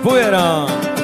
poeirão.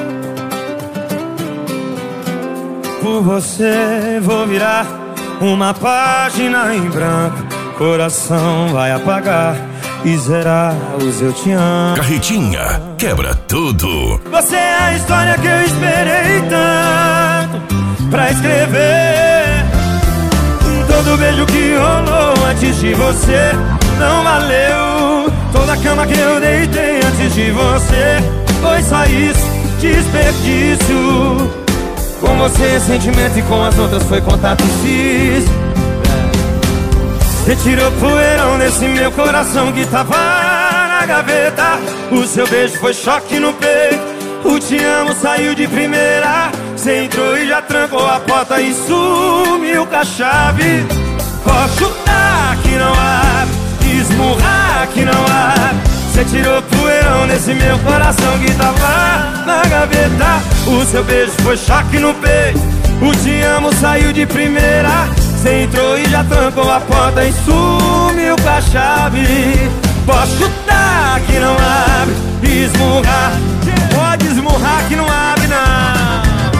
Por você vou virar uma página em branco. Coração vai apagar e zerar os eu te amo. Carretinha quebra tudo. Você é a história que eu esperei tanto pra escrever. Todo beijo que rolou antes de você não valeu. Toda cama que eu deitei antes de você foi só isso, desperdício. Com você é sentimento e com as outras foi contato físico. Você tirou poeirão desse meu coração que tava na gaveta. O seu beijo foi choque no peito. O te amo saiu de primeira. Você entrou e já trancou a porta e sumiu com a chave. Pode chutar que não abre, esmurrar que não abre. Você tirou poeirão desse meu coração que tava na gaveta. O seu beijo foi choque no peito. O te amo saiu de primeira. Você entrou e já trancou a porta e sumiu com a chave. Pode chutar que não abre, esmurrar. Pode esmurrar que não abre, não.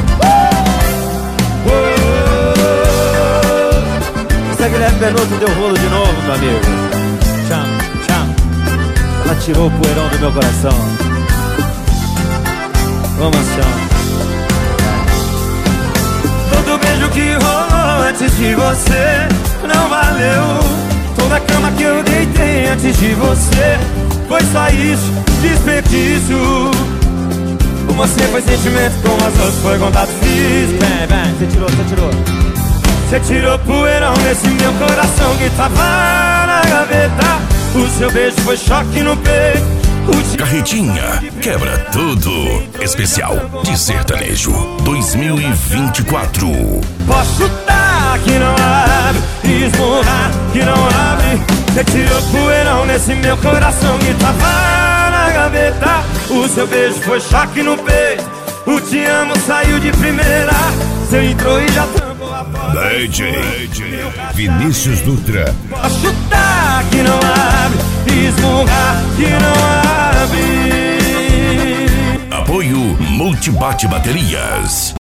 Essa Guilherme Benuto deu rolo de novo, meu amigo. Tchau, tchau. Ela tirou o poeirão do meu coração. Vamos, tchau. Todo beijo que rolou antes de você não valeu. Toda cama que eu deitei antes de você foi só isso, desperdício. Com você foi sentimento, com as outras foi contato físico. Vem, você tirou. Você tirou poeirão desse meu coração que tava na gaveta. O seu beijo foi choque no peito. Carretinha quebra tudo. Especial de sertanejo 2024. Posso chutar que não abre, esmurrar que não abre. Você tirou poeirão nesse meu coração que tava na gaveta. O seu beijo foi choque no peito. O te amo saiu de primeira. Você entrou e já trancou a porta. DJ Vinícius Dutra. Posso chutar que não abre, esmurrar que não abre. Apoio Multibate Baterias.